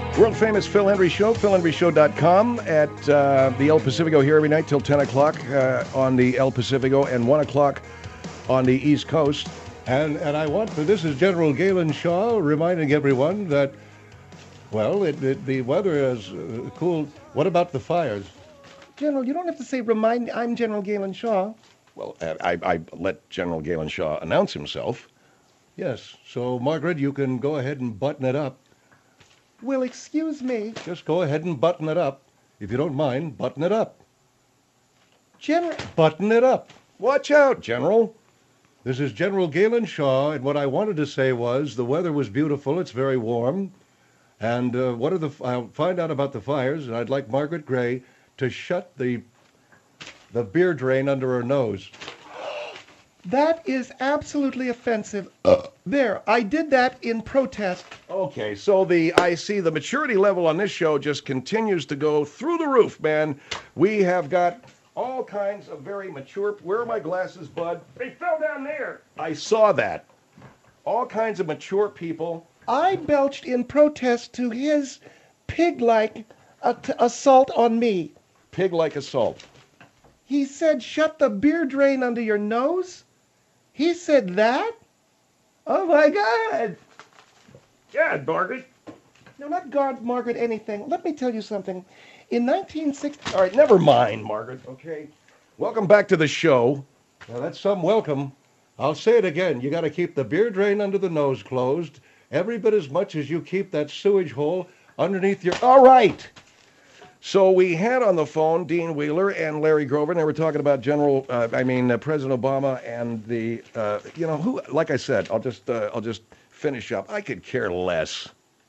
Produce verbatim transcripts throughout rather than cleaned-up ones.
World famous Phil Hendry Show, phil hendry show dot com at uh, the El Pacifico here every night till ten o'clock uh, on the El Pacifico and one o'clock on the East Coast. And and I want to, this is General Galen Shaw reminding everyone that, well, it, it, the weather is uh, cool. What about the fires? General, you don't have to say remind, I'm General Galen Shaw. Well, I, I let General Galen Shaw announce himself. Yes, so Margaret, you can go ahead and button it up. Well, excuse me. Just go ahead and button it up. If you don't mind, button it up. General... Button it up. Watch out, General. This is General Galen Shaw, and what I wanted to say was the weather was beautiful. It's very warm. And uh, what are the... I'll find out about the fires, and I'd like Margaret Gray to shut the the beer drain under her nose. That is absolutely offensive. Uh. There, I did that in protest. Okay, so the I see the maturity level on this show just continues to go through the roof, man. We have got all kinds of very mature... Where are my glasses, bud? They fell down there. I saw that. All kinds of mature people. I belched in protest to his pig-like at- assault on me. Pig-like assault. He said, shut the beer drain under your nose? He said that? Oh, my God. God, Margaret. No, not God, Margaret, anything. Let me tell you something. In nineteen sixty... All right, never mind, Margaret, okay? Welcome back to the show. Now, that's some welcome. I'll say it again. You got to keep the beer drain under the nose closed every bit as much as you keep that sewage hole underneath your... All right. So we had on the phone Dean Wheeler and Larry Grover, and they were talking about General, uh, I mean, uh, President Obama and the, uh, you know, who, like I said, I'll just, uh, I'll just finish up. I could care less.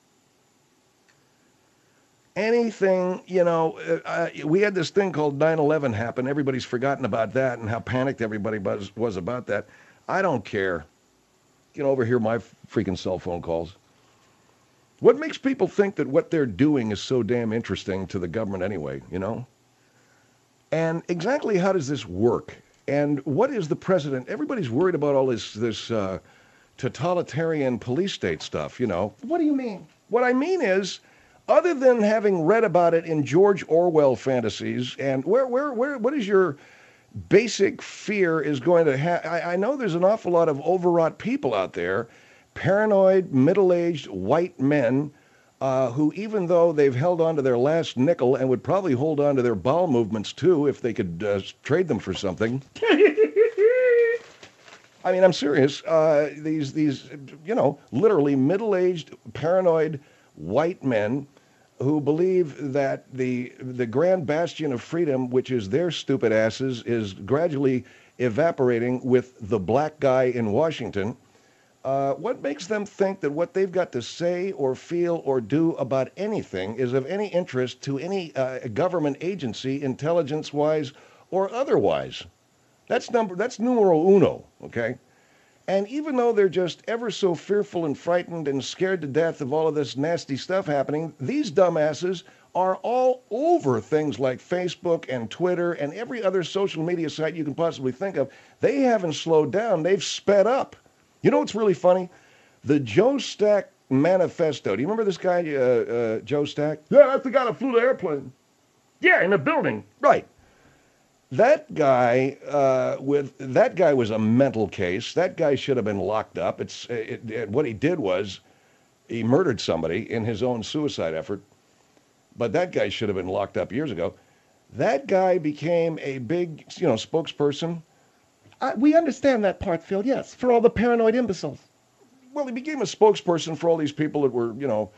Anything, you know, uh, uh, we had this thing called nine eleven happen. Everybody's forgotten about that and how panicked everybody was, was about that. I don't care. You know, overhear my freaking cell phone calls. What makes people think that what they're doing is so damn interesting to the government anyway, you know? And exactly how does this work? And what is the president? Everybody's worried about all this, this uh, totalitarian police state stuff, you know? What do you mean? What I mean is, other than having read about it in George Orwell fantasies, and where, where, where, what is your basic fear is going to have? I, I know there's an awful lot of overwrought people out there, paranoid, middle-aged white men uh, who, even though they've held on to their last nickel and would probably hold on to their bowel movements, too, if they could uh, trade them for something. I mean, I'm serious. Uh, these, these, you know, literally middle-aged, paranoid white men who believe that the the grand bastion of freedom, which is their stupid asses, is gradually evaporating with the black guy in Washington. Uh, what makes them think that what they've got to say or feel or do about anything is of any interest to any uh, government agency, intelligence-wise or otherwise? That's number. That's numero uno, okay? And even though they're just ever so fearful and frightened and scared to death of all of this nasty stuff happening, these dumbasses are all over things like Facebook and Twitter and every other social media site you can possibly think of. They haven't slowed down. They've sped up. You know what's really funny? The Joe Stack Manifesto. Do you remember this guy, uh, uh, Joe Stack? Yeah, that's the guy that flew the airplane. Yeah, in the building. Right. That guy, uh, with that guy was a mental case. That guy should have been locked up. It's it, it, what he did was he murdered somebody in his own suicide effort. But that guy should have been locked up years ago. That guy became a big, you know, spokesperson. Uh, we understand that part, Phil, yes, for all the paranoid imbeciles. Well, he became a spokesperson for all these people that were, you know,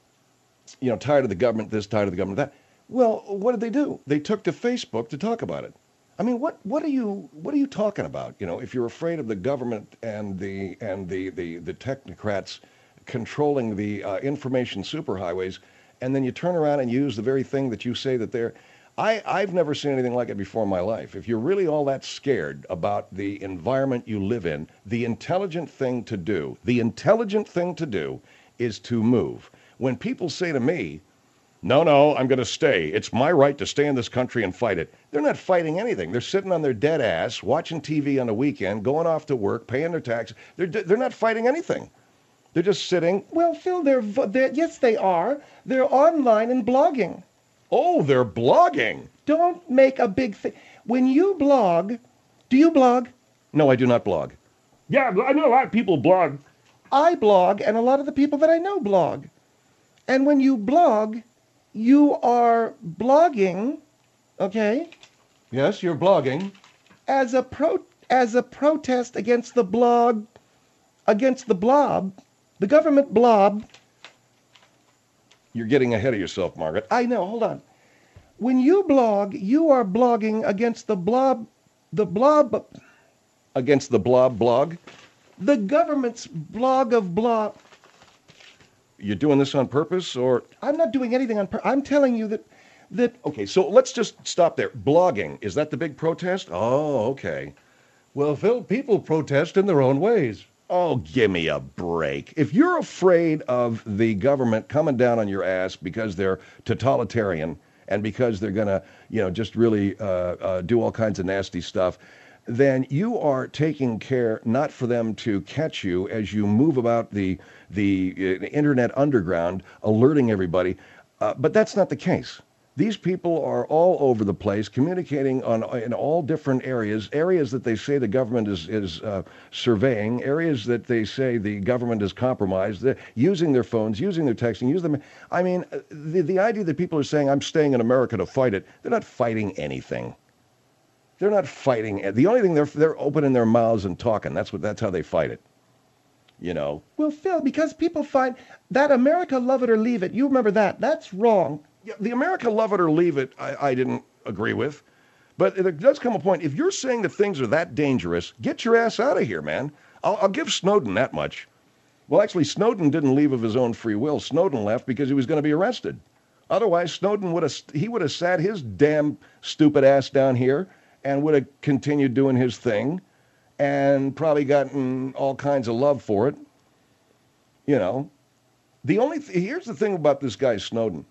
you know, tired of the government, this, tired of the government, that. Well, what did they do? They took to Facebook to talk about it. I mean, what, what are you what are you talking about? You know, if you're afraid of the government and the and the the, the technocrats controlling the uh, information superhighways, and then you turn around and use the very thing that you say that they're. I, I've never seen anything like it before in my life. If you're really all that scared about the environment you live in, the intelligent thing to do, the intelligent thing to do is to move. When people say to me, no, no, I'm going to stay. It's my right to stay in this country and fight it. They're not fighting anything. They're sitting on their dead ass, watching T V on the weekend, going off to work, paying their taxes. They're, they're not fighting anything. They're just sitting. Well, Phil, they're, vo- they're yes, they are. They're online and blogging. Oh, they're blogging. Don't make a big thing. When you blog, do you blog? No, I do not blog. Yeah, I know a lot of people blog. I blog, and a lot of the people that I know blog. And when you blog, you are blogging, okay, Yes, you're blogging. as a pro as a protest against the blog, against the blob, the government blob. You're getting ahead of yourself, Margaret. I know. Hold on. When you blog, you are blogging against the blob, the blob, Against the blob blog. the government's blog of blob. You're doing this on purpose, or I'm not doing anything on. Pur- I'm telling you that that okay? So let's just stop there. Blogging, is that the big protest? Oh, okay. Well, Phil, people protest in their own ways. Oh, give me a break. If you're afraid of the government coming down on your ass because they're totalitarian and because they're going to, you know, just really uh, uh, do all kinds of nasty stuff, then you are taking care not for them to catch you as you move about the the uh, internet underground, alerting everybody. Uh, but that's not the case. These people are all over the place, communicating on in all different areas, areas that they say the government is is uh, surveying, areas that they say the government is compromised, they're using their phones, using their texting, use them. I mean, uh, the the idea that people are saying I'm staying in America to fight it, they're not fighting anything. They're not fighting. The only thing they're they're opening their mouths and talking. That's what that's how they fight it. You know. well, Phil, because people find that America love it or leave it. You remember that? That's wrong. Yeah, the America love it or leave it, I, I didn't agree with. But there does come a point, if you're saying that things are that dangerous, get your ass out of here, man. I'll, I'll give Snowden that much. Well, actually, Snowden didn't leave of his own free will. Snowden left because he was going to be arrested. Otherwise, Snowden would have he would have sat his damn stupid ass down here and would have continued doing his thing and probably gotten all kinds of love for it. You know, the only th- here's the thing about this guy Snowden.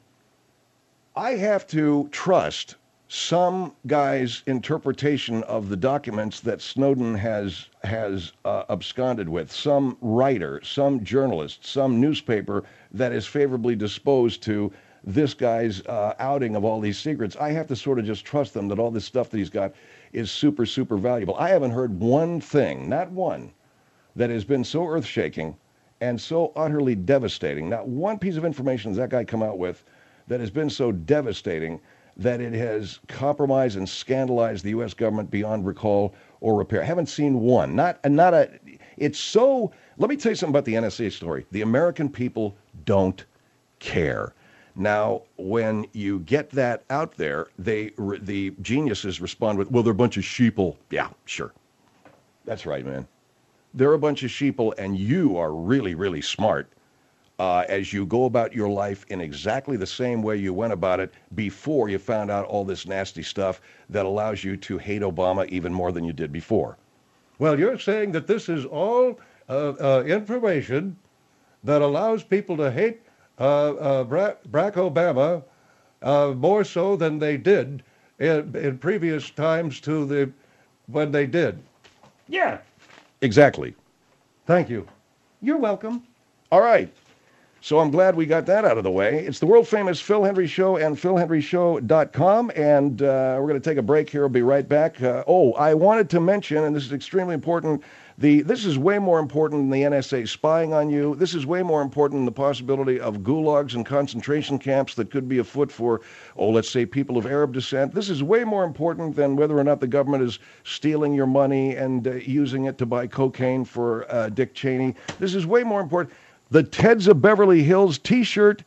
I have to trust some guy's interpretation of the documents that Snowden has has uh, absconded with. Some writer, some journalist, some newspaper that is favorably disposed to this guy's uh, outing of all these secrets. I have to sort of just trust them that all this stuff that he's got is super, super valuable. I haven't heard one thing, not one, that has been so earth-shaking and so utterly devastating. Not one piece of information has that guy come out with that has been so devastating that it has compromised and scandalized the U S government beyond recall or repair. I haven't seen one. Not, not a. It's so. Let me tell you something about the N S A story. The American people don't care. Now, when you get that out there, they the geniuses respond with, "Well, they're a bunch of sheeple." Yeah, sure. That's right, man. They're a bunch of sheeple, and you are really, really smart. Uh, as you go about your life in exactly the same way you went about it before you found out all this nasty stuff that allows you to hate Obama even more than you did before. Well, you're saying that this is all uh, uh, information that allows people to hate uh, uh, Bra- Barack Obama uh, more so than they did in, in previous times to the when they did. Yeah. Exactly. Thank you. You're welcome. All right. So I'm glad we got that out of the way. It's the world-famous Phil Hendrie Show and phil hendrie show dot com, and uh, we're going to take a break here. We'll be right back. Uh, oh, I wanted to mention, and this is extremely important, the this is way more important than the N S A spying on you. This is way more important than the possibility of gulags and concentration camps that could be afoot for, oh, let's say, people of Arab descent. This is way more important than whether or not the government is stealing your money and uh, using it to buy cocaine for uh, Dick Cheney. This is way more important. The Teds of Beverly Hills t-shirt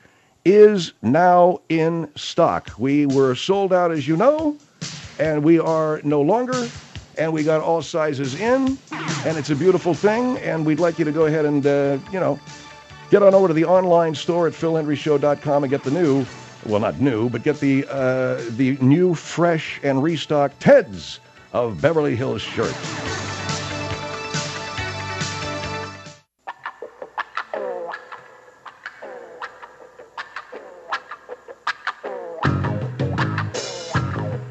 is now in stock. We were sold out, as you know, and we are no longer, and we got all sizes in, and it's a beautiful thing, and we'd like you to go ahead and, uh, you know, get on over to the online store at phil hendrie show dot com and get the new, well, not new, but get the, uh, the new, fresh, and restocked Teds of Beverly Hills shirt.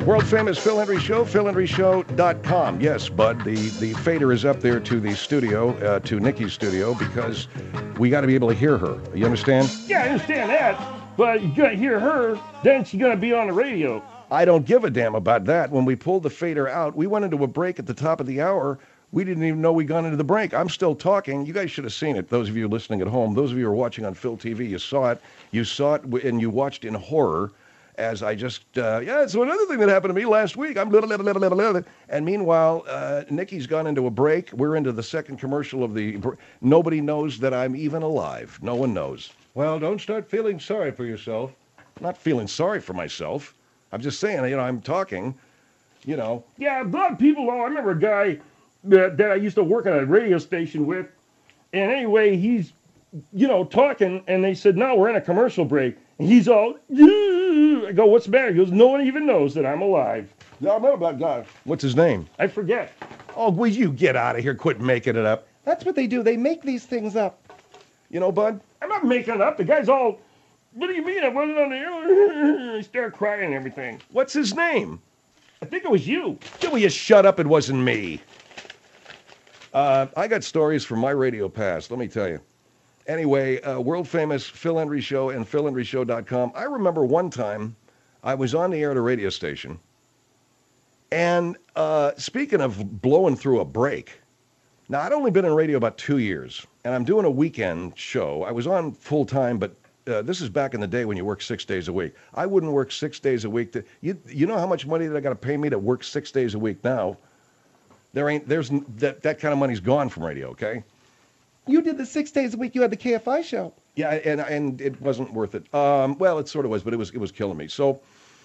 World famous Phil Hendry Show, phil hendry show dot com. Yes, Bud, the, the fader is up there to the studio, uh, to Nikki's studio, because we got to be able to hear her. You understand? Yeah, I understand that. But you're going to hear her, then she's going to be on the radio. I don't give a damn about that. When we pulled the fader out, we went into a break at the top of the hour. We didn't even know we gone into the break. I'm still talking. You guys should have seen it. Those of you listening at home, those of you who are watching on Phil T V, you saw it. You saw it and you watched in horror as I just, uh, yeah, so another thing that happened to me last week. I'm little, little, little, little, little. And meanwhile, uh, Nikki's gone into a break. We're into the second commercial of the, nobody knows that I'm even alive. No one knows. Well, don't start feeling sorry for yourself. I'm not feeling sorry for myself. I'm just saying, you know, I'm talking, you know. Yeah, a lot of people, oh, I remember a guy that, that I used to work at a radio station with. And anyway, he's, you know, talking, and they said, no, we're in a commercial break. And he's all, yeah. I go, what's the matter? He goes, no one even knows that I'm alive. Yeah, I remember that guy. What's his name? I forget. Oh, will you get out of here? Quit making it up. That's what they do. They make these things up. You know, Bud? I'm not making it up. The guy's all, what do you mean? I wasn't on the air. I started crying and everything. What's his name? I think it was you. Will you shut up? It wasn't me. Uh, I got stories from my radio past, let me tell you. Anyway, uh, world famous Phil Hendry Show and phil hendry show dot com. I remember one time I was on the air at a radio station, and uh, speaking of blowing through a break, now I'd only been in radio about two years, and I'm doing a weekend show. I was on full time, but uh, this is back in the day when you work six days a week. I wouldn't work six days a week. To, you, you know how much money that I got to pay me to work six days a week now? There ain't, there's, that, that kind of money's gone from radio, okay? You did the six days a week. You had the K F I show. Yeah, and and it wasn't worth it. Um, well, it sort of was, but it was it was killing me. So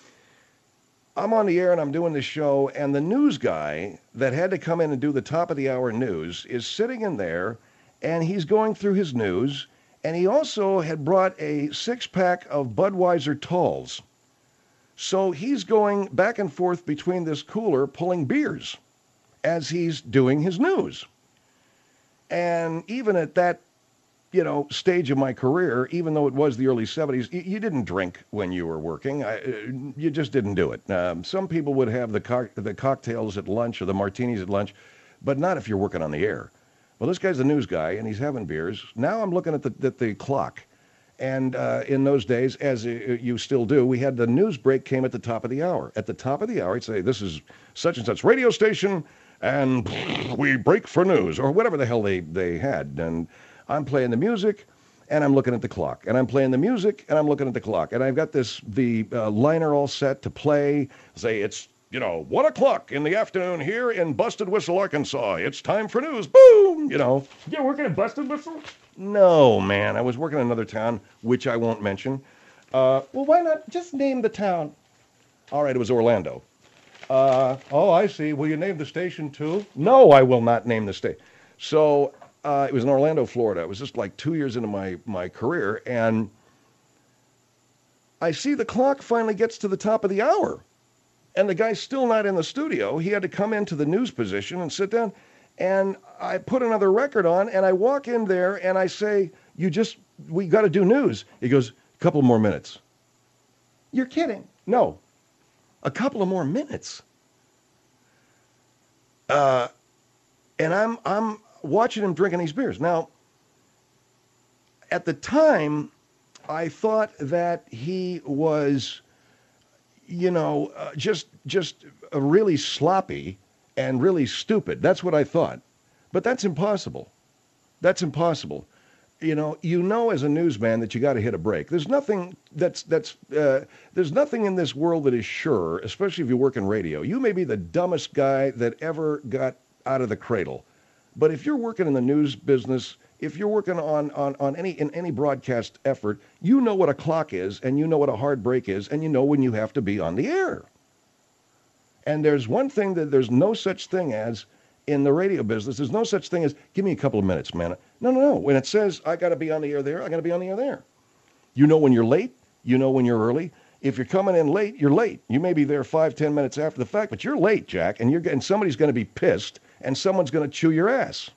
I'm on the air and I'm doing this show, and the news guy that had to come in and do the top of the hour news is sitting in there, and he's going through his news, and he also had brought a six pack of Budweiser Talls. So he's going back and forth between this cooler, pulling beers as he's doing his news. And even at that, you know, stage of my career, even though it was the early seventies, you, you didn't drink when you were working. I, you just didn't do it. Um, some people would have the co- the cocktails at lunch or the martinis at lunch, but not if you're working on the air. Well, this guy's the news guy, and he's having beers. Now I'm looking at the, at the clock. And uh, in those days, as you still do, we had the news break came at the top of the hour. At the top of the hour, I'd say, this is such and such radio station, and we break for news, or whatever the hell they, they had. And I'm playing the music, and I'm looking at the clock. And I'm playing the music, and I'm looking at the clock. And I've got this, the uh, liner all set to play. Say, it's, you know, one o'clock in the afternoon here in Busted Whistle, Arkansas. It's time for news. Boom! You know. You're working at Busted Whistle? No, man. I was working in another town, which I won't mention. Uh, well, why not just name the town? All right, it was Orlando. Uh, oh, I see. Will you name the station too? No, I will not name the state. So uh, it was in Orlando, Florida. It was just like two years into my, my career, and I see the clock finally gets to the top of the hour, and the guy's still not in the studio. He had to come into the news position and sit down, and I put another record on, and I walk in there, and I say, you just, we got to do news. He goes, a couple more minutes. You're kidding. No. A couple of more minutes. Uh, and I'm I'm watching him drinking these beers. Now, at the time, I thought that he was, you know, uh, just just uh, really sloppy and really stupid. That's what I thought. But that's impossible. That's impossible. You know, you know as a newsman that you got to hit a break. There's nothing that's that's uh, there's nothing in this world that is sure, especially if you work in radio. You may be the dumbest guy that ever got out of the cradle, but if you're working in the news business, if you're working on on on any in any broadcast effort, you know what a clock is, and you know what a hard break is, and you know when you have to be on the air. And there's one thing that there's no such thing as in the radio business. There's no such thing as, give me a couple of minutes, man. No, no, no. When it says, I got to be on the air there, I got to be on the air there. You know when you're late. You know when you're early. If you're coming in late, you're late. You may be there five, ten minutes after the fact, but you're late, Jack, and you're and somebody's going to be pissed, and someone's going to chew your ass.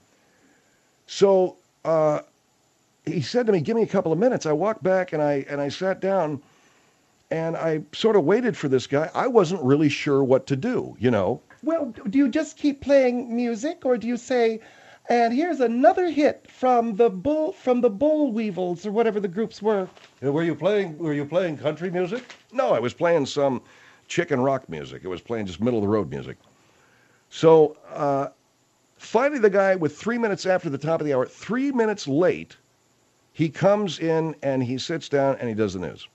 So uh, he said to me, give me a couple of minutes. I walked back, and I and I sat down, And I sort of waited for this guy. I wasn't really sure what to do, you know. Well, do you just keep playing music, or do you say, and here's another hit from the bull from the Boll Weevils or whatever the groups were? Uh, Were you playing? Were you playing country music? No, I was playing some chicken rock music. It was playing just middle of the road music. So uh, finally, the guy, with three minutes after the top of the hour, three minutes late, he comes in and he sits down and he does the news.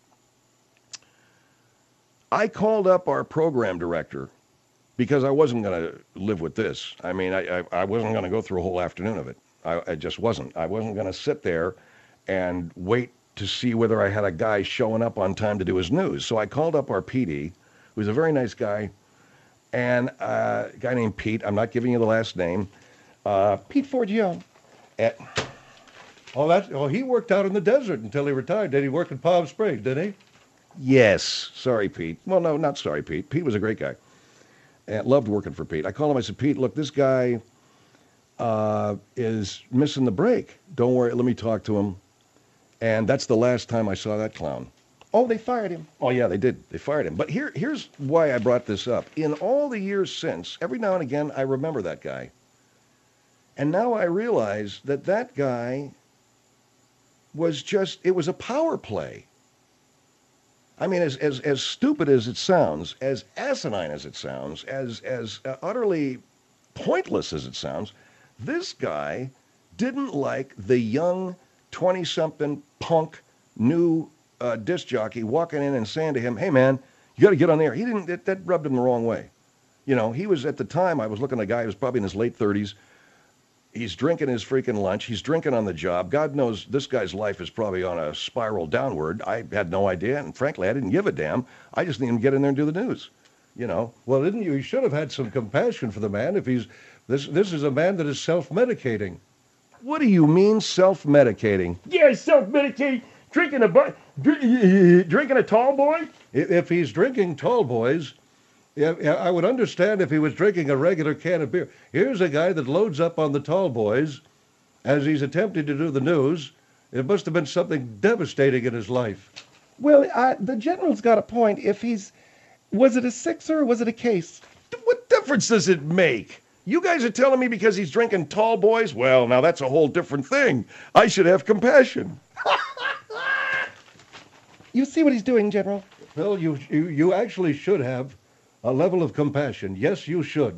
I called up our program director because I wasn't going to live with this. I mean, I, I, I wasn't going to go through a whole afternoon of it. I, I just wasn't. I wasn't going to sit there and wait to see whether I had a guy showing up on time to do his news. So I called up our P D, who's a very nice guy, and uh, a guy named Pete. I'm not giving you the last name. Uh, Pete Forgione. at, Oh, that's. Oh, he worked out in the desert until he retired. Did he work in Palm Springs? Did he? yes, sorry, Pete. Well, no, not sorry, Pete. Pete was a great guy. And loved working for Pete. I called him. I said, Pete, look, this guy uh, is missing the break. Don't worry. Let me talk to him. And that's the last time I saw that clown. Oh, they fired him. Oh, yeah, they did. They fired him. But here, here's why I brought this up. In all the years since, every now and again, I remember that guy. And now I realize that that guy was just, it was a power play. I mean, as, as, as stupid as it sounds, as asinine as it sounds, as, as uh, utterly pointless as it sounds, this guy didn't like the young twenty-something punk new uh, disc jockey walking in and saying to him, hey, man, you got to get on there. He didn't, that, that rubbed him the wrong way. You know, he was, at the time, I was looking at a guy who was probably in his late thirties. He's drinking his freaking lunch. He's drinking on the job. God knows this guy's life is probably on a spiral downward. I had no idea, and frankly, I didn't give a damn. I just need him to get in there and do the news, you know. Well, didn't you? You should have had some compassion for the man. If he's this, this is a man that is self-medicating. What do you mean self-medicating? Yeah, self-medicate, drinking a bu- dr- drinking a tall boy. If, if he's drinking tall boys, yeah, yeah, I would understand if he was drinking a regular can of beer. Here's a guy that loads up on the tall boys as he's attempting to do the news. It must have been something devastating in his life. Well, I, the general's got a point. If he's, was it a sixer or was it a case? What difference does it make? You guys are telling me because he's drinking tall boys? Well, now that's a whole different thing. I should have compassion. You see what he's doing, General? Phil, you, you, you actually should have a level of compassion. Yes, you should.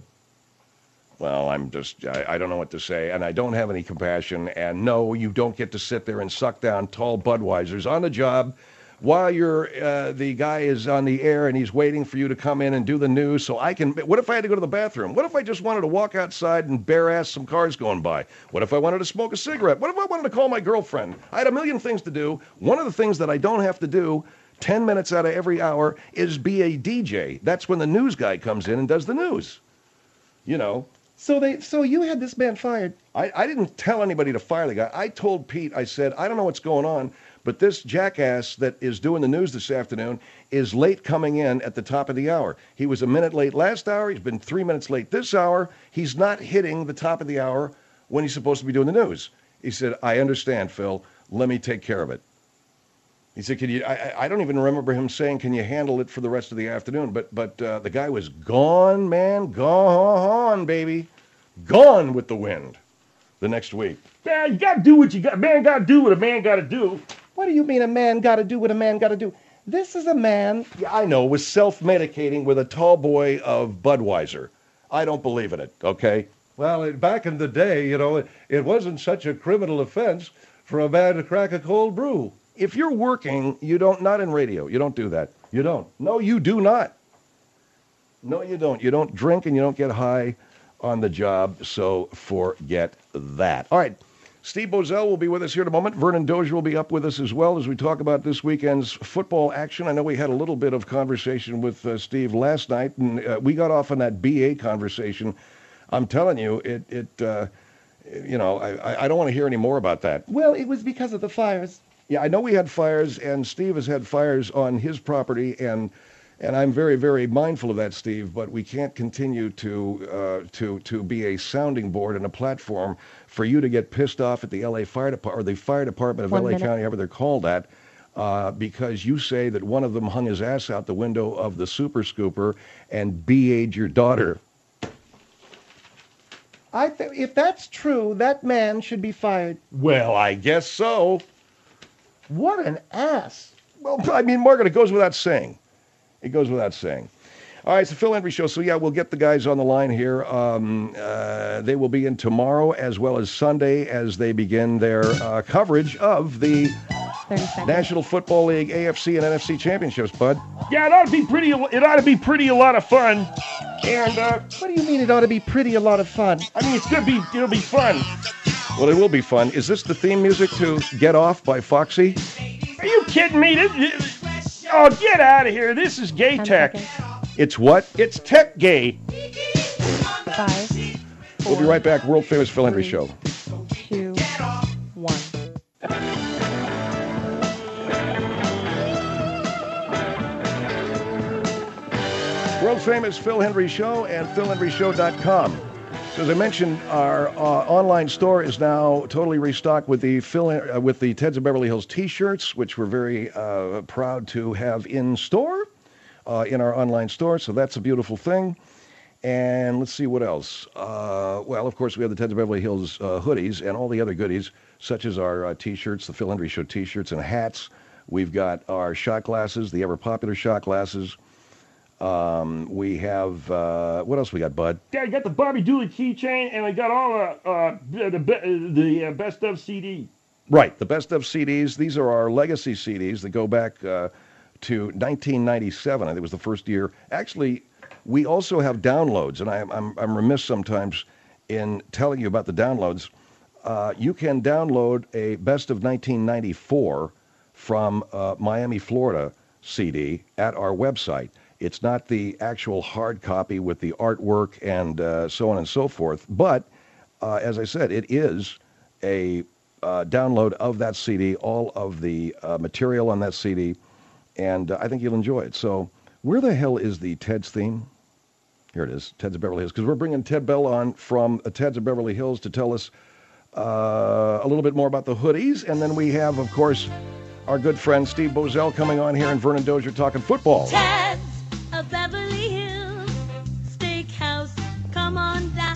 Well, I'm just, I, I don't know what to say, and I don't have any compassion. And no, you don't get to sit there and suck down tall Budweisers on the job while you're, uh, the guy is on the air and he's waiting for you to come in and do the news so I can, what if I had to go to the bathroom? What if I just wanted to walk outside and bare ass some cars going by? What if I wanted to smoke a cigarette? What if I wanted to call my girlfriend? I had a million things to do. One of the things that I don't have to do ten minutes out of every hour is be a D J. That's when the news guy comes in and does the news. You know. So they, so you had this man fired. I, I didn't tell anybody to fire the guy. I told Pete, I said, I don't know what's going on, but this jackass that is doing the news this afternoon is late coming in at the top of the hour. He was a minute late last hour. He's been three minutes late this hour. He's not hitting the top of the hour when he's supposed to be doing the news. He said, I understand, Phil. Let me take care of it. He said, "Can you?" I, I don't even remember him saying, "Can you handle it for the rest of the afternoon?" But but uh, the guy was gone, man, gone, baby, gone with the wind. The next week. Man, you gotta do what you got. Man, gotta do what a man gotta do. What do you mean a man got to do what a man got to do? This is a man. Yeah, I know. Was self-medicating with a tall boy of Budweiser. I don't believe in it. Okay. Well, it, back in the day, you know, it, it wasn't such a criminal offense for a man to crack a cold brew. If you're working, you don't, not in radio, you don't do that. You don't. No, you do not. No, you don't. You don't drink and you don't get high on the job, so forget that. All right, Steve Bozell will be with us here in a moment. Vernon Dozier will be up with us as well as we talk about this weekend's football action. I know we had a little bit of conversation with uh, Steve last night, and uh, we got off on that B A conversation. I'm telling you, it, it uh, you know, I, I don't want to hear any more about that. Well, it was because of the fires. Yeah, I know we had fires, and Steve has had fires on his property, and and I'm very, very mindful of that, Steve. But we can't continue to uh, to to be a sounding board and a platform for you to get pissed off at the L A Fire Department or the Fire Department of One L A minute. County, however they're called that. uh, because you say that one of them hung his ass out the window of the Super Scooper and B A'd your daughter. I th- if that's true, that man should be fired. Well, I guess so. What an ass. Well, I mean, Margaret, it goes without saying. It goes without saying. All right, it's the Phil Hendry Show. So, yeah, we'll get the guys on the line here. Um, uh, they will be in tomorrow as well as Sunday as they begin their uh, coverage of the National Football League A F C and N F C championships, Bud. Yeah, it ought to be pretty. It ought to be pretty a lot of fun. And uh, What do you mean it ought to be pretty a lot of fun? I mean, it's gonna be. It'll be fun. Well, it will be fun. Is this the theme music to Get Off by Foxy? Are you kidding me? This, this- oh, get out of here! This is gay tech. It's what? It's tech gay. Five, We'll be right back. World famous Phil Hendry Show. two, one. World famous Phil Hendry Show and phil hendry show dot com. So as I mentioned, our uh, online store is now totally restocked with the Phil uh, with the Teds of Beverly Hills T-shirts, which we're very uh, proud to have in store uh, in our online store. So that's a beautiful thing. And let's see what else. Uh, well, of course, we have the Teds of Beverly Hills uh, hoodies and all the other goodies, such as our uh, T-shirts, the Phil Hendry Show T-shirts and hats. We've got our shot glasses, the ever popular shot glasses. Um, we have, uh, what else we got, Bud? Dad, I got the Bobby Dooley keychain, and I got all the uh, the the, the uh, best of C D. Right, the best of C Ds. These are our legacy C Ds that go back uh, to nineteen ninety-seven. I think it was the first year. Actually, we also have downloads, and I, I'm, I'm remiss sometimes in telling you about the downloads. Uh, you can download a best of nineteen ninety-four from uh, Miami, Florida C D at our website. It's not the actual hard copy with the artwork and uh, so on and so forth, but uh, as I said, it is a uh, download of that C D, all of the uh, material on that C D, and uh, I think you'll enjoy it. So where the hell is the Ted's theme? Here it is, Ted's of Beverly Hills, because we're bringing Ted Bell on from uh, Ted's of Beverly Hills to tell us uh, a little bit more about the hoodies, and then we have, of course, our good friend Steve Bozell coming on here and Vernon Dozier talking football. Ted's of Beverly Hills Steakhouse, come on down.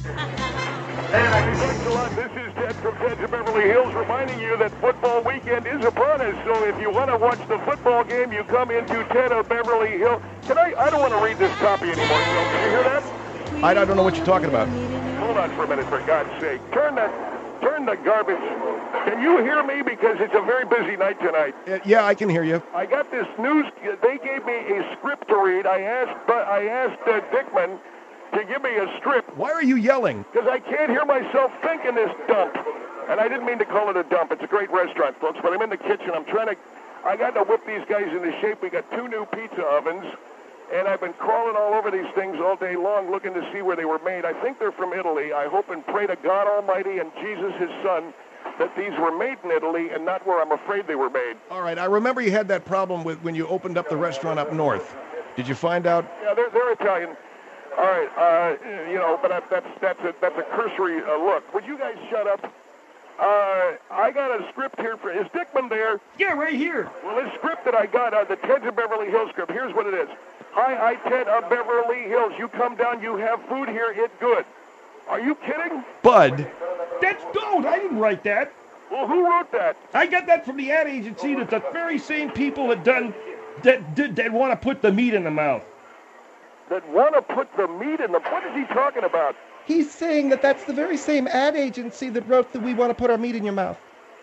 And thanks a lot. This is Ted from Ted's of Beverly Hills reminding you that football weekend is upon us. So if you want to watch the football game, you come into Ted of Beverly Hills. Can I? I don't want to read this copy anymore. Phil. Can you hear that? I, I don't know what you're talking about. Hold on for a minute, for God's sake. Turn that. Turn the garbage. Can you hear me? Because it's a very busy night tonight. Uh, yeah, I can hear you. I got this news. They gave me a script to read. I asked, but I asked uh, Dickman to give me a script Why are you yelling? because I can't hear myself think in this dump. And I didn't mean to call it a dump. It's a great restaurant, folks. But I'm in the kitchen. I'm trying to. I got to whip these guys into shape. We got two new pizza ovens. And I've been crawling all over these things all day long looking to see where they were made. I think they're from Italy. I hope and pray to God Almighty and Jesus, his son, that these were made in Italy and not where I'm afraid they were made. All right, I remember you had that problem with when you opened up the restaurant up north. Did you find out? Yeah, they're, they're Italian. All right, uh, you know, but I, that's that's a, that's a cursory uh, look. Would you guys shut up? Uh, I got a script here for. Is Dickman there? Yeah, right here. Well, this script that I got, uh, the Ted's of Beverly Hills script. Here's what it is. Hi, I Ted of Beverly Hills. You come down, you have food here, it good. Are you kidding? Bud. That's gold. I didn't write that. Well, who wrote that? I got that from the ad agency. That's the very same people that done that did that want to put the meat in the mouth. That want to put the meat in the. What is he talking about? He's saying that that's the very same ad agency that wrote that we want to put our meat in your mouth.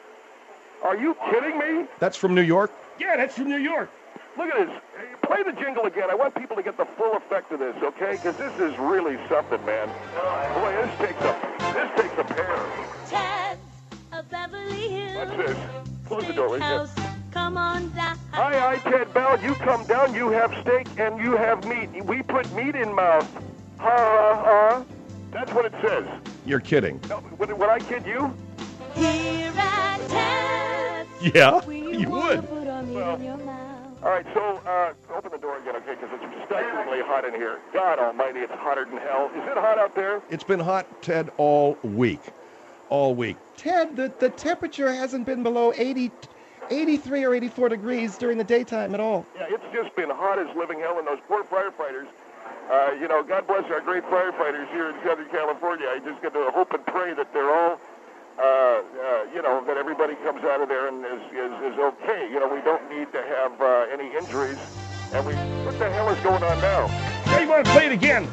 Are you kidding me? That's from New York? Yeah, that's from New York. Look at this. Hey, play the jingle again. I want people to get the full effect of this, okay? Because this is really something, man. Boy, this takes a this takes a pair. Ted's of Beverly Hills What's this? Close the door, will you? Steakhouse, come on down. Hi, I Ted Bell. You come down, you have steak, and you have meat. We put meat in mouth. Ha ha ha. That's what it says. You're kidding. No, would, would I kid you? Here at Ted's, Yeah, we you wanna would. put our meat Well, in your mouth. All right, so uh, open the door again, okay? Because it's stiflingly hot in here. God Almighty, it's hotter than hell. Is it hot out there? It's been hot, Ted, all week. All week. Ted, the, the temperature hasn't been below eighty, eighty-three or eighty-four degrees during the daytime at all. Yeah, it's just been hot as living hell, and those poor firefighters. Uh, you know, God bless our great firefighters here in Southern California. I just got to hope and pray that they're all, uh, uh, you know, that everybody comes out of there and is, is, is okay. You know, we don't need to have uh, any injuries. And we, what the hell is going on now? Hey, you want to play it again?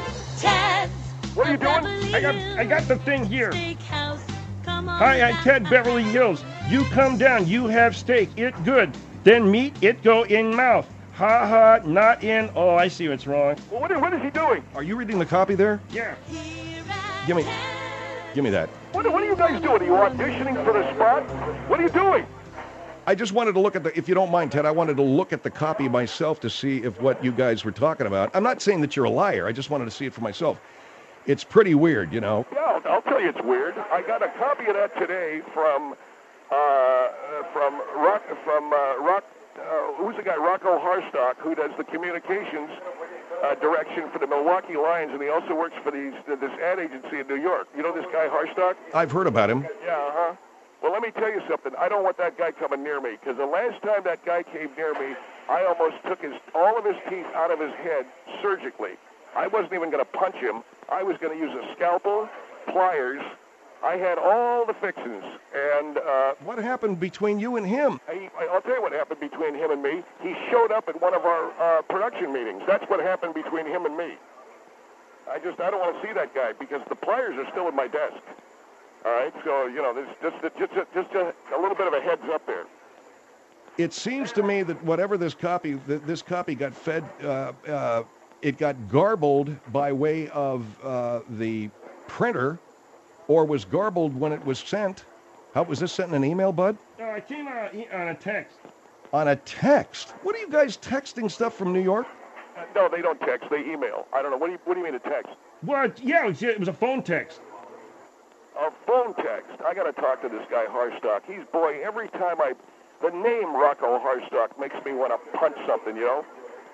Ted's What are you doing? Beverly I got, Hills I got the thing here. Steakhouse. Come on Hi, I'm down. Ted Beverly Hills. You come down, you have steak, it good. Then meat, it go in mouth. Ha ha, not in. Oh, I see what's wrong. Well, what, is, what is he doing? Are you reading the copy there? Yeah. Here at Give me- Ted's. Give me that. What, what are you guys doing? Are you auditioning for the spot? What are you doing? I just wanted to look at the, if you don't mind, Ted, I wanted to look at the copy myself to see if what you guys were talking about. I'm not saying that you're a liar. I just wanted to see it for myself. It's pretty weird, you know. Yeah, I'll, I'll tell you it's weird. I got a copy of that today from uh, from Rock from uh, Rock. Uh, who's the guy? Rocco Harstock, who does the communications uh, direction for the Milwaukee Lions, and he also works for these this ad agency in New York. You know this guy Harstock? I've heard about him. Yeah, uh-huh. Well, let me tell you something. I don't want that guy coming near me, because the last time that guy came near me, I almost took his all of his teeth out of his head surgically. I wasn't even going to punch him. I was going to use a scalpel, pliers. I had all the fixings, and uh, What happened between you and him? I, I'll tell you what happened between him and me. He showed up at one of our uh, production meetings. That's what happened between him and me. I just, I don't want to see that guy, because the pliers are still in my desk. All right, so, you know, there's just, just, just, just a, a little bit of a heads up there. It seems to me that whatever this copy, th- this copy got fed, uh, uh, it got garbled by way of uh, the printer, or was garbled when it was sent. How was this sent in an email, Bud? No, I came on a, on a text. On a text? What are you guys texting stuff from New York? Uh, no, they don't text. They email. I don't know. What do you, what do you mean a text? Well, yeah, it was, it was a phone text. A phone text. I got to talk to this guy Harstock. He's, boy, every time I, the name Rocco Harstock makes me want to punch something, you know?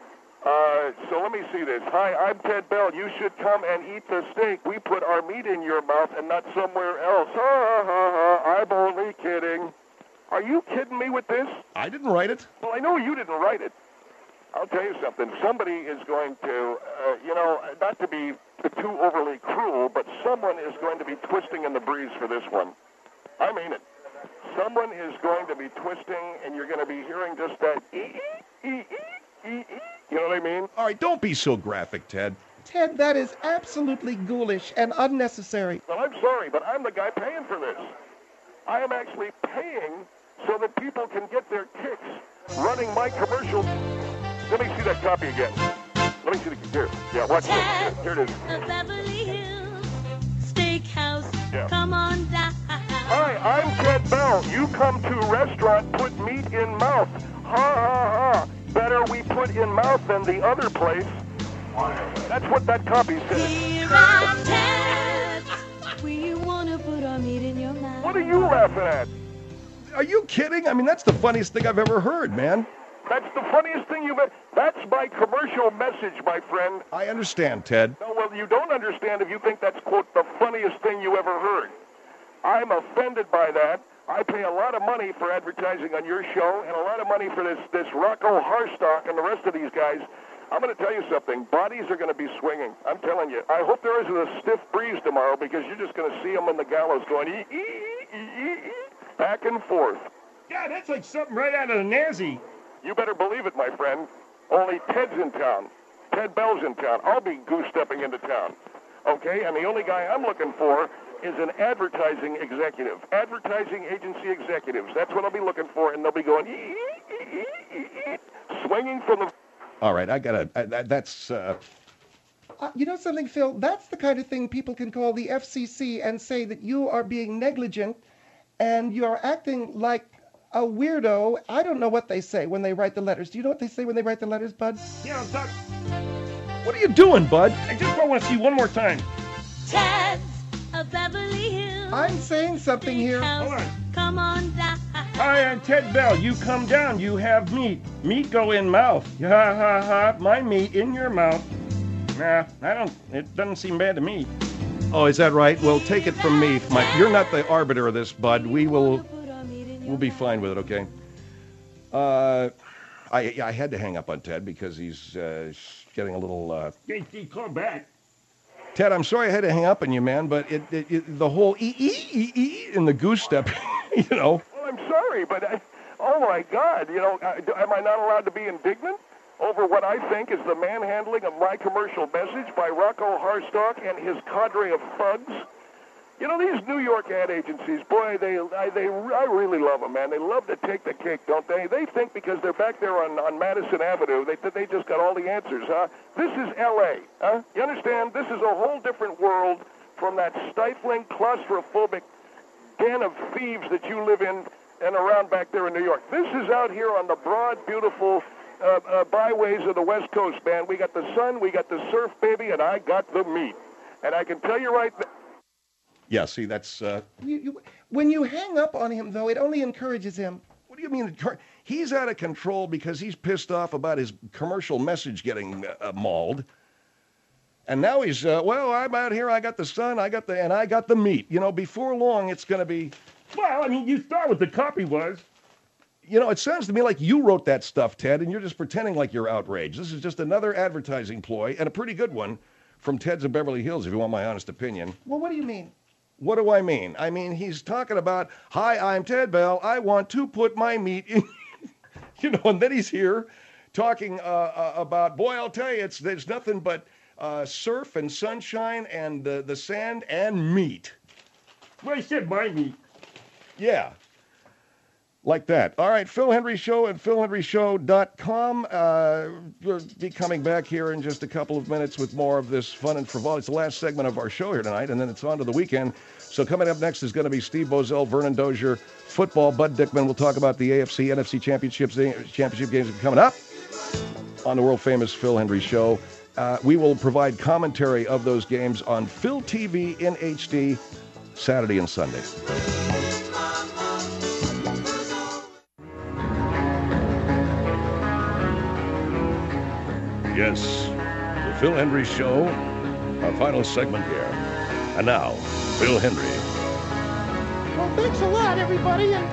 Uh, so let me see this. Hi, I'm Ted Bell. You should come and eat the steak. We put our meat in your mouth and not somewhere else. Ha, ha, ha, ha. I'm only kidding. Are you kidding me with this? I didn't write it. Well, I know you didn't write it. I'll tell you something. Somebody is going to, uh, you know, not to be too overly cruel, but someone is going to be twisting in the breeze for this one. I mean it. Someone is going to be twisting, and you're going to be hearing just that ee, ee, ee, ee, ee. You know what I mean? All right, don't be so graphic, Ted. Ted, that is absolutely ghoulish and unnecessary. Well, I'm sorry, but I'm the guy paying for this. I am actually paying so that people can get their kicks running my commercial. Let me see that copy again. Let me see the here. Yeah, watch this. Ted's Here it is. of Beverly Hills Steakhouse. Yeah. Come on down. Hi, I'm Ted Bell. You come to restaurant, put meat in mouth. Ha ha ha. Better we put in mouth than the other place. That's what that copy says. Here at Ted's, we wanna put our meat in your mouth. What are you laughing at? Are you kidding? I mean, that's the funniest thing I've ever heard, man. That's the funniest thing you've ever... That's my commercial message, my friend. I understand, Ted. No, well, you don't understand if you think that's, quote, the funniest thing you ever heard. I'm offended by that. I pay a lot of money for advertising on your show and a lot of money for this, this Rocco Harstock and the rest of these guys. I'm going to tell you something. Bodies are going to be swinging. I'm telling you. I hope there isn't a stiff breeze tomorrow, because you're just going to see them in the gallows going ee, ee, ee, ee, ee, back and forth. God, that's like something right out of the Nazi. You better believe it, my friend. Only Ted's in town. Ted Bell's in town. I'll be goose-stepping into town. Okay? And the only guy I'm looking for is an advertising executive. Advertising agency executives. That's what I'll be looking for, and they'll be going, ee, ee, ee, ee, ee, swinging from the... All right, I gotta. I, that, that's. Uh, Uh, you know something, Phil? That's the kind of thing people can call the F C C and say that you are being negligent and you are acting like a weirdo. I don't know what they say when they write the letters. Do you know what they say when they write the letters, Bud? Yeah, I'll talk. what are you doing, Bud? I just want to see one more time. Ted's of Beverly Hills I'm saying something here. Hold Steakhouse. on. Come on down. Hi, I'm Ted Bell. You come down, you have meat. Meat go in mouth. Ha ha ha. My meat in your mouth. Nah, I don't. It doesn't seem bad to me. Oh, is that right? Well, take it from me. My, you're not the arbiter of this, Bud. We will. We'll be fine with it, okay? Uh, I, I had to hang up on Ted because he's uh, getting a little... Uh... Hey, he called back. Ted, I'm sorry I had to hang up on you, man, but it, it, it the whole e e e e in the goose step, you know. Well, I'm sorry, but I, oh my God, you know, I, am I not allowed to be indignant over what I think is the manhandling of my commercial message by Rocco Harstock and his cadre of thugs? You know, these New York ad agencies, boy, they, I, they, I really love them, man. They love to take the cake, don't they? They think because they're back there on, on Madison Avenue, they they just got all the answers, huh? This is L A, huh? You understand? This is a whole different world from that stifling, claustrophobic den of thieves that you live in and around back there in New York. This is out here on the broad, beautiful uh, uh, byways of the West Coast, man. We got the sun, we got the surf, baby, and I got the meat. And I can tell you right now. Yeah, see, that's... Uh... You, you, when you hang up on him, though, it only encourages him. What do you mean? He's out of control because he's pissed off about his commercial message getting uh, mauled. And now he's, uh, well, I'm out here, I got the sun, I got the, and I got the meat. You know, before long, it's going to be... Well, I mean, you thought what the copy was. You know, it sounds to me like you wrote that stuff, Ted, and you're just pretending like you're outraged. This is just another advertising ploy, and a pretty good one, from Ted's of Beverly Hills, if you want my honest opinion. Well, what do you mean? What do I mean? I mean, he's talking about, hi, I'm Ted Bell. I want to put my meat in, you know, and then he's here talking uh, uh, about, boy, I'll tell you, it's there's nothing but uh, surf and sunshine and uh, the sand and meat. Well, he said my meat. Yeah. Like that. All right, Phil Hendry Show at phil hendry show dot com. Uh, we'll be coming back here in just a couple of minutes with more of this fun and frivolity. It's the last segment of our show here tonight, and then it's on to the weekend. So coming up next is going to be Steve Bozell, Vernon Dozier, football, Bud Dickman. We'll talk about the A F C, N F C championships, championship games coming up on the world-famous Phil Hendry Show. Uh, we will provide commentary of those games on Phil T V in H D Saturday and Sunday. Yes, the Phil Hendry Show, our final segment here. And now, Phil Hendry. Well, thanks a lot, everybody. And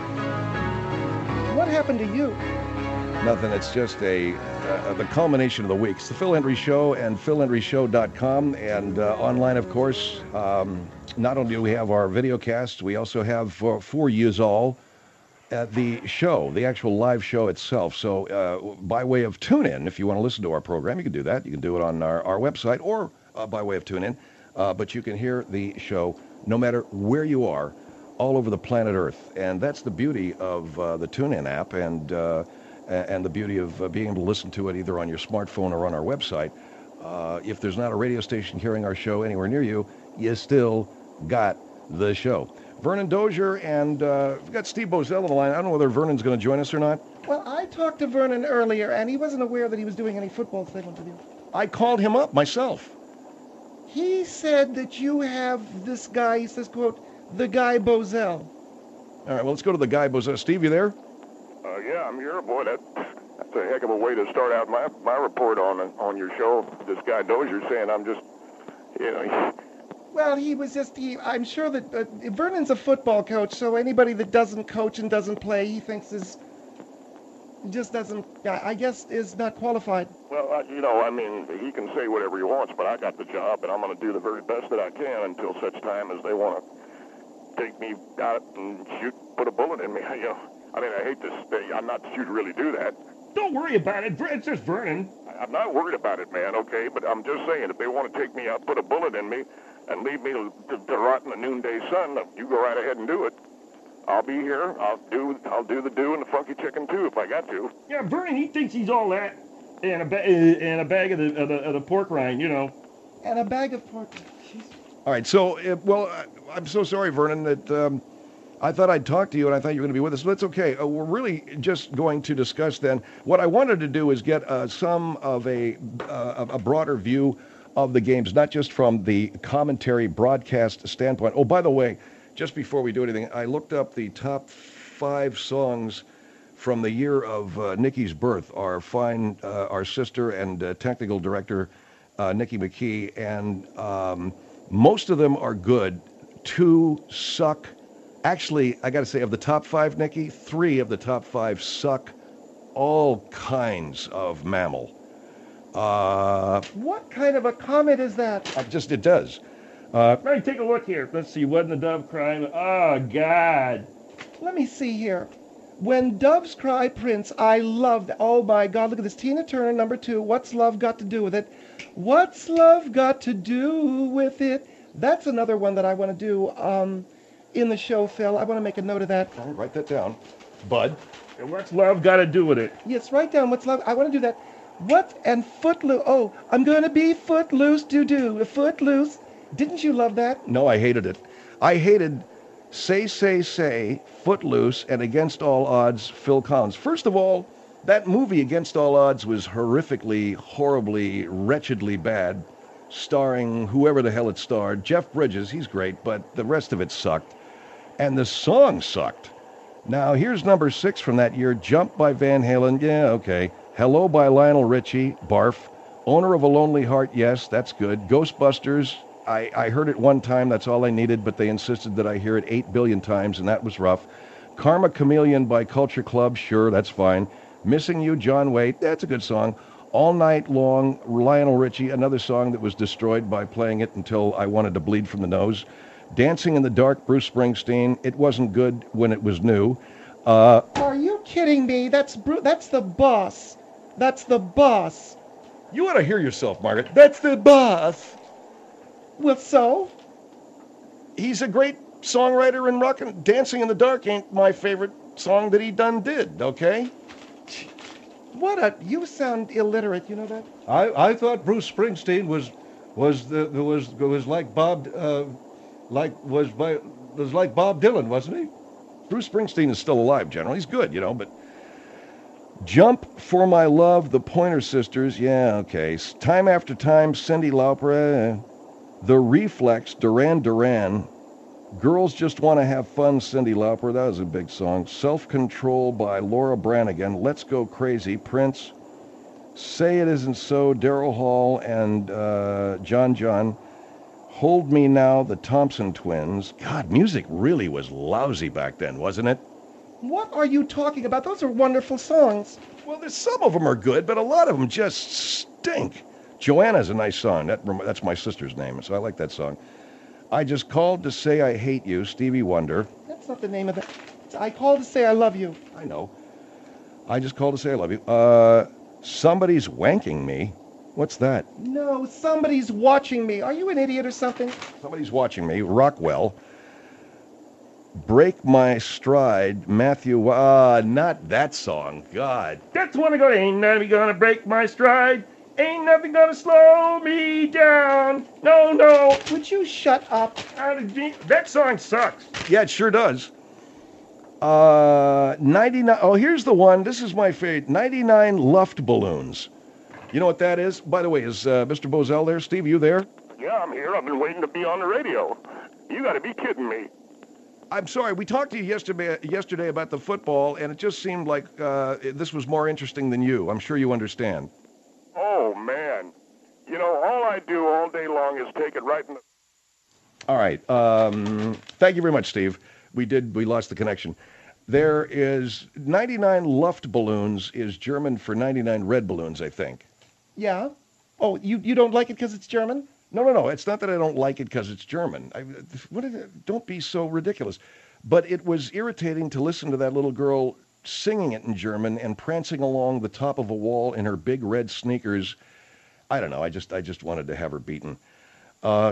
what happened to you? Nothing. It's just a uh, the culmination of the week. It's the Phil Hendry Show and phil hendry show dot com, and uh, online, of course. Um, not only do we have our video casts, we also have for, for yous all at the show, the actual live show itself. So uh, by way of TuneIn, if you want to listen to our program, you can do that. You can do it on our, our website or uh, by way of TuneIn. Uh, but you can hear the show no matter where you are, all over the planet Earth. And that's the beauty of uh, the TuneIn app and uh, and the beauty of uh, being able to listen to it either on your smartphone or on our website. Uh, if there's not a radio station carrying our show anywhere near you, you still got the show. Vernon Dozier and uh, we've got Steve Bozell on the line. I don't know whether Vernon's going to join us or not. Well, I talked to Vernon earlier, and he wasn't aware that he was doing any football segment with you. I called him up myself. He said that you have this guy, he says, quote, the guy Bozell. All right, well, let's go to the guy Bozell. Steve, you there? Uh, yeah, I'm here. Boy, that, that's a heck of a way to start out my, my report on on your show. This guy Dozier saying I'm just, you know... Well, he was just, he, I'm sure that uh, Vernon's a football coach, so anybody that doesn't coach and doesn't play, he thinks is, just doesn't, I guess, is not qualified. Well, uh, you know, I mean, he can say whatever he wants, but I got the job, and I'm going to do the very best that I can until such time as they want to take me out and shoot, put a bullet in me. You know, I mean, I hate to say, I'm not that you'd really do that. Don't worry about it. It's just Vernon. I'm not worried about it, man, okay? But I'm just saying, if they want to take me out, put a bullet in me, and leave me to, to, to rot in the noonday sun, you go right ahead and do it. I'll be here. I'll do I'll do the do and the funky chicken, too, if I got to. Yeah, Vernon, he thinks he's all that and a, ba- and a bag of the, of, the, of the pork rind, you know. And a bag of pork. Jeez. All right, so, uh, well, uh, I'm so sorry, Vernon, that um, I thought I'd talk to you, and I thought you were going to be with us. But it's okay. Uh, we're really just going to discuss then. What I wanted to do is get uh, some of a, uh, a broader view of the games, not just from the commentary broadcast standpoint. Oh, by the way, just before we do anything, I looked up the top five songs from the year of uh, Nikki's birth, our fine, uh, our sister and uh, technical director, uh, Nikki McKee, and um, most of them are good. Two suck Actually, I got to say, of the top five, Nikki, three of the top five suck all kinds of mammal. Uh, What kind of a comment is that? uh, just it does. Uh, Let me take a look here. Let's see. Wasn't the dove crying? Oh, God. Let me see here. When doves cry, Prince, I love that. Oh my God, look at this. Tina Turner, number two. What's love got to do with it? What's love got to do with it? That's another one that I want to do um, in the show, Phil. I want to make a note of that. all right, write that down. Bud. And what's love got to do with it? Yes, write down what's love. I want to do that. What and footloose. Oh, I'm going to be footloose, doo-doo. Footloose. Didn't you love that? No, I hated it. I hated Say, Say, Say, Footloose, and Against All Odds, Phil Collins. First of all, that movie Against All Odds was horrifically, horribly, wretchedly bad, starring whoever the hell it starred. Jeff Bridges, he's great, but the rest of it sucked. And the song sucked. Now, here's number six from that year, Jump by Van Halen. Yeah, okay. Hello by Lionel Richie, barf. Owner of a Lonely Heart, yes, that's good. Ghostbusters, I, I heard it one time, that's all I needed, but they insisted that I hear it eight billion times, and that was rough. Karma Chameleon by Culture Club, sure, that's fine. Missing You, John Waite, that's a good song. All Night Long, Lionel Richie, another song that was destroyed by playing it until I wanted to bleed from the nose. Dancing in the Dark, Bruce Springsteen, it wasn't good when it was new. Uh, Are you kidding me? That's Bru- That's the boss. That's the boss. you ought to hear yourself, Margaret. That's the boss. Well, so? He's a great songwriter and rockin'. Dancing in the Dark ain't my favorite song that he done did, okay? What a... You sound illiterate, you know that? I, I thought Bruce Springsteen was was the was was like Bob uh, like was by was like Bob Dylan, wasn't he? Bruce Springsteen is still alive, General. He's good, you know, but... Jump for My Love, the Pointer Sisters, yeah, okay. S- Time After Time, Cyndi Lauper, uh, The Reflex, Duran Duran. Girls Just Want to Have Fun, Cyndi Lauper, that was a big song. Self-Control by Laura Branigan. Let's Go Crazy, Prince. Say It Isn't So, Daryl Hall and uh, John John. Hold Me Now, the Thompson Twins. God, music really was lousy back then, wasn't it? What are you talking about? Those are wonderful songs. Well, there's some of them are good, but a lot of them just stink. Joanna's a nice song. That, rem- that's my sister's name, so I like that song. I Just Called to Say I Hate You, Stevie Wonder. That's not the name of it. I called to say I love you. I know. I Just Called to Say I Love You. Uh, Somebody's Wanking Me. What's that? No, somebody's watching me. Are you an idiot or something? Somebody's Watching Me. Rockwell. Break My Stride, Matthew. Ah, not that song. God. That's the one I go, ain't nothing gonna break my stride. Ain't nothing gonna slow me down. No, no. Would you shut up? Out of G- That song sucks. Yeah, it sure does. Uh, ninety-nine. Oh, here's the one. This is my favorite. ninety-nine Luft Balloons. You know what that is? By the way, is uh, Mister Bozell there? Steve, you there? Yeah, I'm here. I've been waiting to be on the radio. You got to be kidding me. I'm sorry. We talked to you yesterday, yesterday about the football, and it just seemed like uh, this was more interesting than you. I'm sure you understand. Oh, man. You know, all I do all day long is take it right in the... All right. Um, thank you very much, Steve. We did. We lost the connection. There is ninety-nine Luft Balloons is German for ninety-nine red balloons, I think. Yeah? Oh, you, you don't like it because it's German? No, no, no. It's not that I don't like it because it's German. I, what is it? Don't be so ridiculous. But it was irritating to listen to that little girl singing it in German and prancing along the top of a wall in her big red sneakers. I don't know. I just, I just wanted to have her beaten. Uh,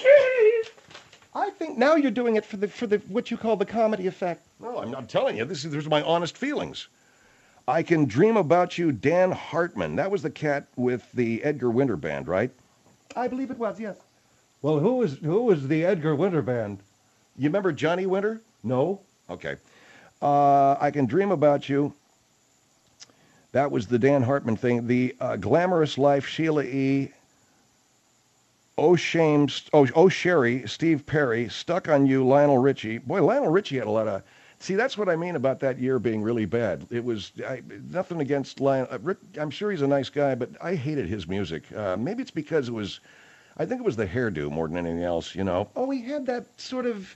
I think now you're doing it for the for the what you call the comedy effect. no, I'm not telling you. This is, these are my honest feelings. I Can Dream About You, Dan Hartman. That was the cat with the Edgar Winter Band, right? I believe it was, yes. Well, who was who was the Edgar Winter Band? You remember Johnny Winter? No. Okay. Uh, I Can Dream About You. That was the Dan Hartman thing. The uh, Glamorous Life, Sheila E. Oh, Shame, oh, oh, Sherry, Steve Perry, Stuck on You, Lionel Richie. Boy, Lionel Richie had a lot of... See, that's what I mean about that year being really bad. It was I, nothing against Lionel. Uh, Rick, I'm sure he's a nice guy, but I hated his music. Uh, maybe it's because it was... I think it was the hairdo more than anything else, you know. Oh, he had that sort of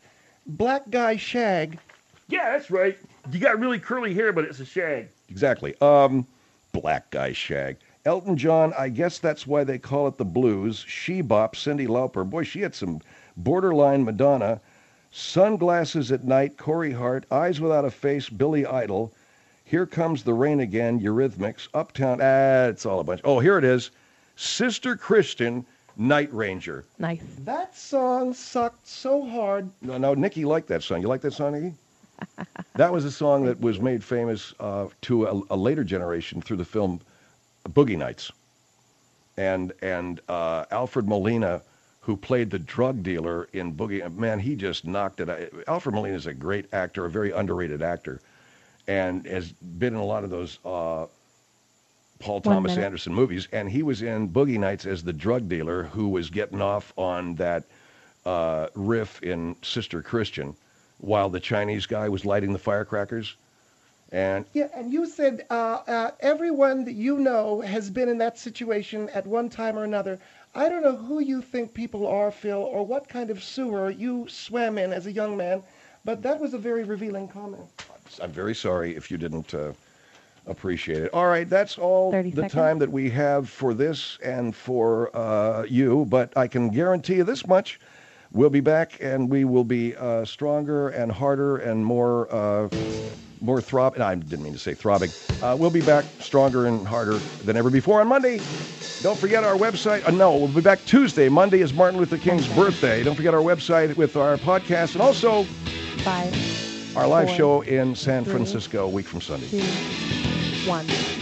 Black Guy Shag. Yeah, that's right. You got really curly hair, but it's a shag. Exactly. Um, Black Guy Shag. Elton John, I guess that's why they call it the blues. She Bop, Cyndi Lauper. Boy, she had some borderline Madonna. Sunglasses at Night, Corey Hart. Eyes Without a Face, Billy Idol. Here Comes the Rain Again, Eurythmics. Uptown, ah, it's all a bunch. Oh, here it is. Sister Christian, Night Ranger. Nice. That song sucked so hard. No, no, Nikki liked that song. You like that song, Nikki? That was a song that was made famous uh, to a, a later generation through the film Boogie Nights. And and uh, Alfred Molina, who played the drug dealer in Boogie, man, he just knocked it out. Alfred Molina is a great actor, a very underrated actor, and has been in a lot of those uh, Paul One Thomas minute. Anderson movies. And he was in Boogie Nights as the drug dealer who was getting off on that uh, riff in Sister Christian while the Chinese guy was lighting the firecrackers. And Yeah, and you said uh, uh, everyone that you know has been in that situation at one time or another. I don't know who you think people are, Phil, or what kind of sewer you swam in as a young man, but that was a very revealing comment. I'm very sorry if you didn't uh, appreciate it. All right, that's all the thirty seconds. time that we have for this and for uh, you, but I can guarantee you this much. We'll be back, and we will be uh, stronger and harder and more uh, more throb. No, I didn't mean to say throbbing. Uh, we'll be back stronger and harder than ever before on Monday. Don't forget our website. Uh, no, we'll be back Tuesday. Monday is Martin Luther King's birthday. Don't forget our website with our podcast and also Five, our live Four, show in San three, Francisco a week from Sunday. two, one.